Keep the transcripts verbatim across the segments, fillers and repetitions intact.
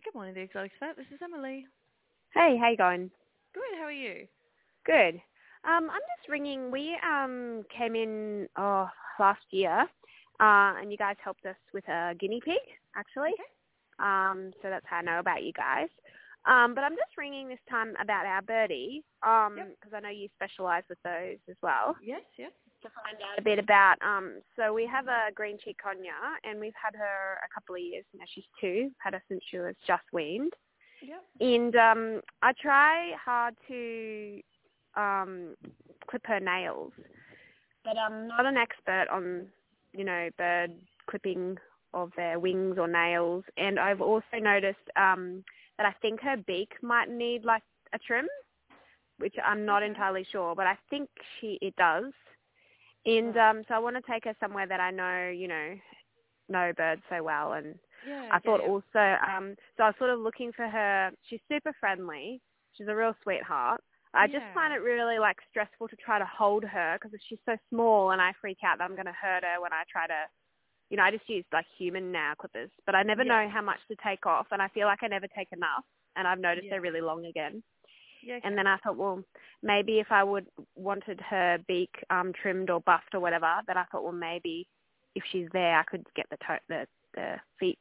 Good morning, the Exotic Vet. This is Emily. Hey, how you going? Good, how are you? Good. Um, I'm just ringing. We um came in oh last year, uh, and you guys helped us with a guinea pig, actually. Okay. Um, so that's how I know about you guys. Um, but I'm just ringing this time about our birdie, um, Yep. because I know you specialise with those as well. Yes, yes. To find out a bit about, um, so we have a green cheek conure, and we've had her a couple of years now. She's two. Had her since she was just weaned. Yep. And um, I try hard to um, clip her nails, but I'm not an expert on, you know, bird clipping of their wings or nails. And I've also noticed um, that I think her beak might need like a trim, which I'm not Okay. entirely sure, but I think she it does. And Right. um, so I want to take her somewhere that I know, you know, know birds so well. And Yeah, I yeah, thought yeah. also, um, so I was sort of looking for her. She's super friendly. She's a real sweetheart. I just Yeah. find it really like stressful to try to hold her because she's so small, and I freak out that I'm going to hurt her when I try to, you know, I just use like human nail clippers, but I never Yeah. know how much to take off, and I feel like I never take enough, and I've noticed Yeah. they're really long again. Yeah, okay. And then I thought, well, maybe if I would wanted her beak um, trimmed or buffed or whatever, then I thought, well, maybe if she's there, I could get the to- the the feet,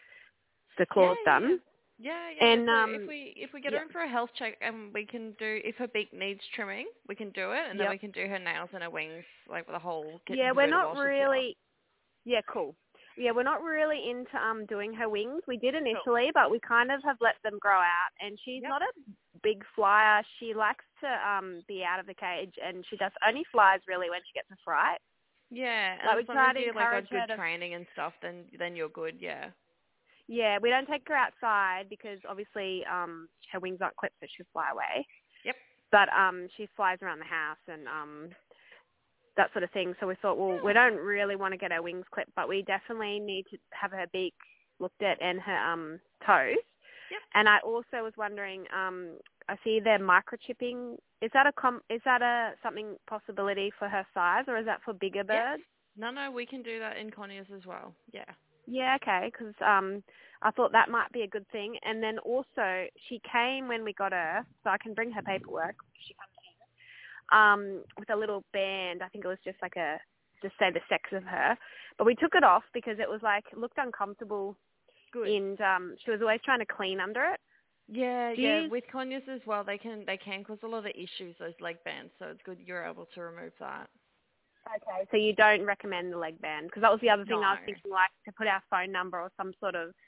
the Yeah, claws yeah, yeah. done. Yeah, yeah, yeah. And So if um, we if we get her yep, in for a health check and we can do if her beak needs trimming, we can do it, and then yep, we can do her nails and her wings, like with a whole kit yeah, and we're caboodle not while she's here. really, yeah, cool. Yeah, we're not really into um doing her wings. We did Cool. initially, but we kind of have let them grow out. And she's Yep. not a big flyer. She likes to um be out of the cage, and she does only flies really when she gets a fright. Yeah, Like and we as long as try to you like encourage got good her to. training and stuff, then then you're good. Yeah. Yeah, we don't take her outside because obviously um her wings aren't clipped, so she'll fly away. Yep. But um she flies around the house and um that sort of thing. So we thought, well, we Yeah. don't really want to get her wings clipped, but we definitely need to have her beak looked at and her um toes. Yep. And I also was wondering, um, I see they're microchipping. Is that a com- is that a something possibility for her size, or is that for bigger Yes. birds? No, no, we can do that in Conyers as well. Yeah. Yeah, okay, because um, I thought that might be a good thing. And then also, she came when we got her, so I can bring her paperwork. She comes in um, with a little band. I think it was just like a, just say the sex of her. But we took it off because it was like, looked uncomfortable, Good. and um, she was always trying to clean under it. Yeah, Do yeah. you? With Conyers as well, they can they can cause a lot of issues, those leg bands. So it's good you're able to remove that. Okay, so you don't recommend the leg band? Because that was the other thing I No. was thinking, like to put our phone number or some sort of,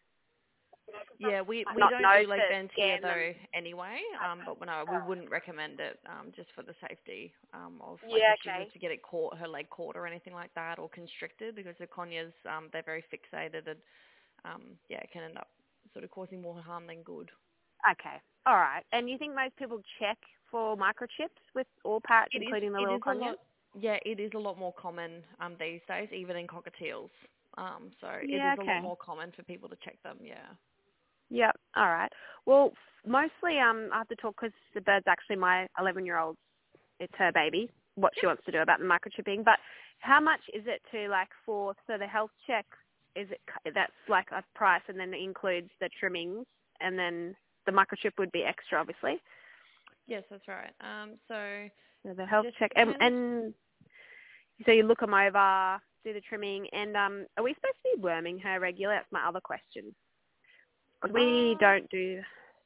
Yeah, we might we not don't know do to leg bands here scan them. though anyway. Um, but no, we wouldn't recommend it. Um, just for the safety. Um, of like Yeah, if she was okay. to get it caught, her leg caught or anything like that, or constricted, because the Conyers um they're very fixated and um yeah it can end up sort of causing more harm than good. Okay, all right. And you think most people check for microchips with all parrots, It is. including the It little is a conures? lot. Yeah, it is a lot more common um, these days, even in cockatiels. Um, so it Yeah, is a lot okay. more common for people to check them. Yeah. Yep, all right. Well, mostly um, I have to talk because the bird's actually my eleven-year-old. It's her baby, what she wants to do about the microchipping. But how much is it to, like, for, so the health check, is it, that's like a price and then it includes the trimmings and then the microchip would be extra, obviously. Yes, that's right. Um, so So the health just check, and, depends. and so you look them over, do the trimming, and um, are we supposed to be worming her regularly? That's my other question. 'Cause we Um, don't do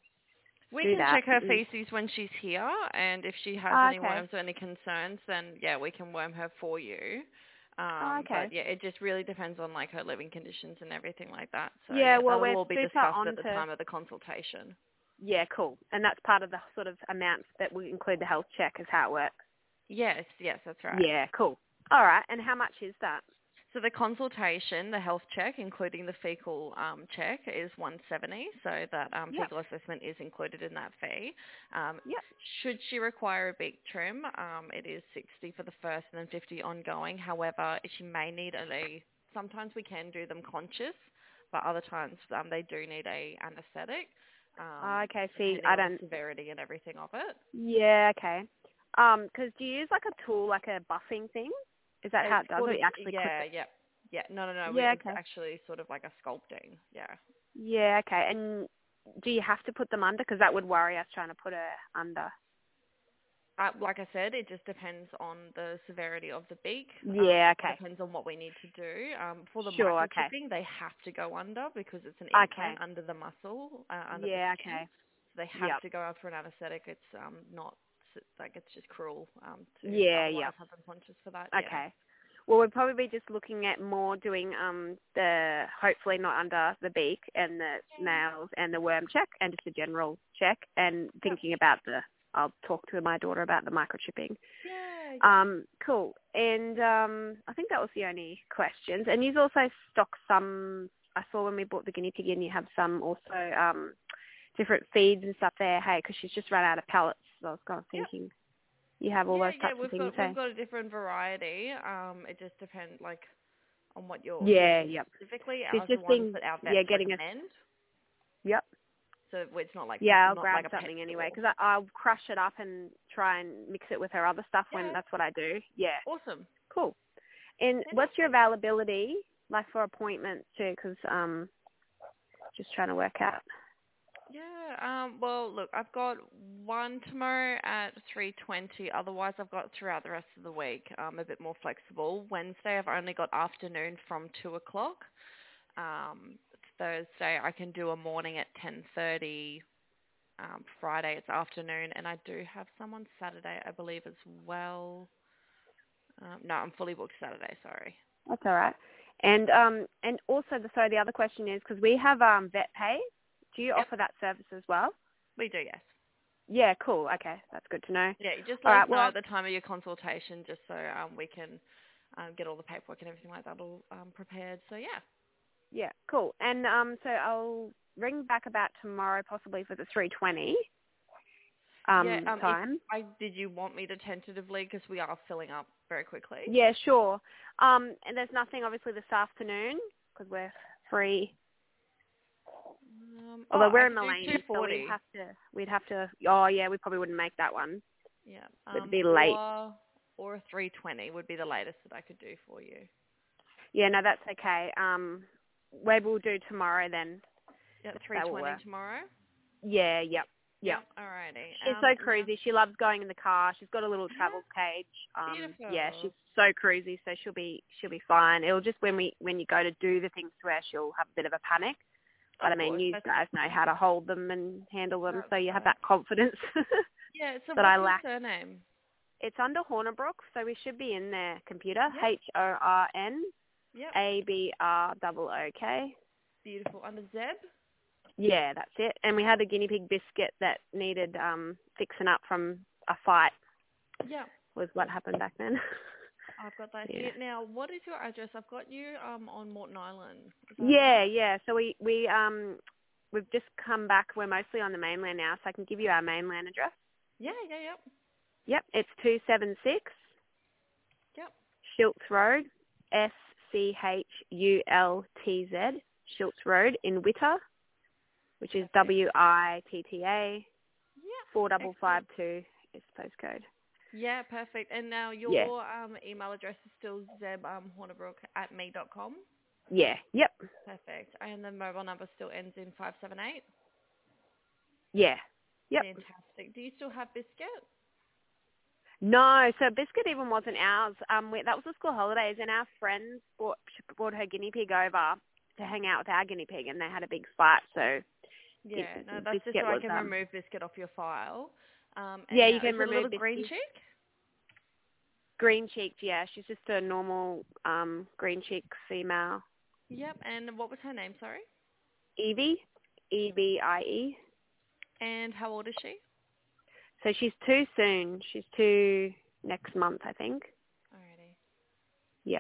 we do can that. check her Mm. feces when she's here, and if she has Oh, any okay. worms or any concerns, then yeah, we can worm her for you. Oh, Um, okay. but yeah, it just really depends on like her living conditions and everything like that. So Yeah, yeah, well, that'll we're all be super discussed at on the to, time of the consultation. yeah, cool. And that's part of the sort of amounts that we include the health check is how it works. Yes, yes, that's right. Yeah, cool. All right, and how much is that? So the consultation, the health check, including the fecal um, check, is one hundred seventy dollars. So that um, Yep, fecal assessment is included in that fee. Um, yep. should she require a beak trim, um, it is sixty dollars for the first and then fifty dollars ongoing. However, she may need a. Sometimes we can do them conscious, but other times um, they do need a anaesthetic, Oh, um, okay, see, depending I on the don't, severity and everything of it. yeah, okay. Um, 'cause do you use like a tool, like a buffing thing? Is that how It's it does called it? a You actually clip yeah, it? yeah, yeah. No, no, no. Yeah, It's okay. actually sort of like a sculpting. Yeah. Yeah, okay. And do you have to put them under? Because that would worry us trying to put her under. Uh, like I said, it just depends on the severity of the beak. Yeah, um, okay. It depends on what we need to do. Um, for the Sure, okay. microchipping, they have to go under because it's an Okay. implant under the muscle, uh, under Yeah, the skin. okay. So they have Yep. to go out for an anaesthetic. It's um, not, like, it's just cruel um, to Yeah, otherwise yep. have them conscious for that. Okay. Yeah. Well, we'd probably be just looking at more doing um the, hopefully not under the beak and the nails and the worm check and just a general check and thinking yep. about the, I'll talk to my daughter about the microchipping. Yeah. Um, cool. And um, I think that was the only questions. And you also stock some, I saw when we bought the guinea pig in, you have some also um, different feeds and stuff there, hey, because she's just run out of pellets. So I was kind of thinking yep. you have all yeah, those types yeah, we've of things, got, hey? we've got a different variety. Um, it just depends, like, on what you're yeah, using yep. specifically. She's Ours just are ones been, that our vets yeah, getting recommend. A, yep. So it's not like yeah, I'll not grab like a something pet anyway store. because I'll crush it up and try and mix it with her other stuff Yeah. when that's what I do. Yeah. Awesome. Cool. And Fantastic. what's your availability like for appointments too? Because um, just trying to work out. Yeah. Um. Well, look, I've got one tomorrow at three twenty. Otherwise, I've got throughout the rest of the week. Um, a bit more flexible. Wednesday, I've only got afternoon from two o'clock. Um, Thursday, I can do a morning at ten thirty. Um, Friday, it's afternoon, and I do have someone Saturday, I believe, as well. Um, no, I'm fully booked Saturday. Sorry. That's all right. And um, and also, the, so the other question is because we have um vet pay. Do you Yep. offer that service as well? We do, yes. Yeah, cool. Okay, that's good to know. Yeah, you just All let right, us know well, at the time of your consultation, just so um, we can um, get all the paperwork and everything like that all um, prepared. So yeah. Yeah, cool. And um, so I'll ring back about tomorrow, possibly for the three twenty um, yeah. Um, time. if I did you want me to tentatively, because we are filling up very quickly. Yeah, sure. Um, and there's nothing obviously this afternoon because we're free. Um, Although oh, we're I in could do Malene, two so we'd forty. have to, we'd have to. Oh yeah, we probably wouldn't make that one. Yeah. It'd Um, be late. or or a three twenty would be the latest that I could do for you. Yeah, no, that's okay. Um, maybe we'll do tomorrow then. Yeah, three twenty tomorrow. Yeah, yep, yep. Yep. Alrighty. She's Um, so now- cruisy. She loves going in the car. She's got a little travel cage. Um, Beautiful. yeah, she's so cruisy, so she'll be she'll be fine. It'll just when we when you go to do the things to her, she'll have a bit of a panic. But Of I mean, course, you that's- guys know how to hold them and handle them, That's so you have right. that confidence. Yeah. So that what's I your lack. surname? It's under Hornibrook, so we should be in their computer. Yep. H O R N Yep. A B R O O K. Beautiful. Under Zeb? Yeah, that's it. And we had a guinea pig biscuit that needed um, fixing up from a fight. Yeah. Was what happened back then. I've got that Yeah. here. Now, what is your address? I've got you um, on Morton Island. Is that Yeah, right? yeah. So we we um we've just come back. We're mostly on the mainland now, so I can give you our mainland address. Yeah, yeah, yep. Yep, it's two seven six Yep. Shilts Road, S C H U L T Z, Shilts Road in Witter, which is Perfect. W I T T A Yeah. four double five two is postcode. Yeah, perfect. And now your Yeah. um, email address is still zeb um, hornibrook at me dot com. Yeah. Yep. Perfect. And the mobile number still ends in five seven eight. Yeah. Yep. Fantastic. Do you still have Biscuit? No, so Biscuit even wasn't ours. Um, we, that was the school holidays, and our friends brought, brought her guinea pig over to hang out with our guinea pig, and they had a big fight. So Yeah, it, no, that's just Biscuit so I was, can um, remove Biscuit off your file. Um, and yeah, now, you can is it a remove little green Biscuit. chick? Green cheeked, yeah, she's just a normal um, green cheek female. Yep. And what was her name? Sorry. Evie, E B I E. And how old is she? So she's two soon. She's two next month, I think. Alrighty. Yeah.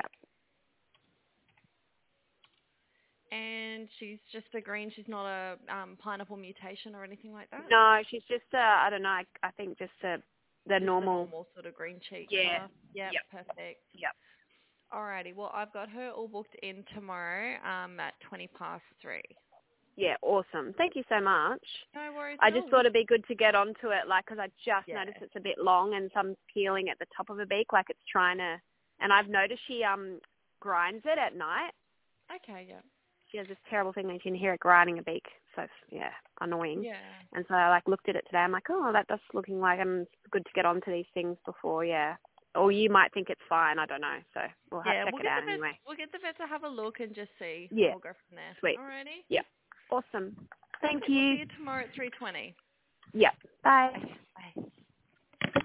And she's just a green. She's not a um, pineapple mutation or anything like that. No, she's just a, I don't know, I, I think just a, the Just normal. the normal sort of green cheek Yeah. colour. Yep, Yep. perfect. Yep. Alrighty. Well, I've got her all booked in tomorrow um, at twenty past three. Yeah, awesome. Thank you so much. No worries. I at just all. thought it'd be good to get onto it, like, because I just Yeah. noticed it's a bit long and some peeling at the top of the beak, like it's trying to, and I've noticed she um grinds it at night. Okay, yeah. she has this terrible thing when you can hear it grinding a beak. So yeah, annoying. Yeah. And so I like looked at it today. I'm like, oh, that does looking like I'm good to get onto these things before. Yeah. Or you might think it's fine. I don't know. So we'll have Yeah, to check we'll it get out the vet. anyway. We'll get the vet to have a look and just see. Yeah. We'll go from there. Sweet. Alrighty. Yeah. Awesome. Thank Okay, we'll you. see you tomorrow at three twenty. Yeah. Bye. Okay.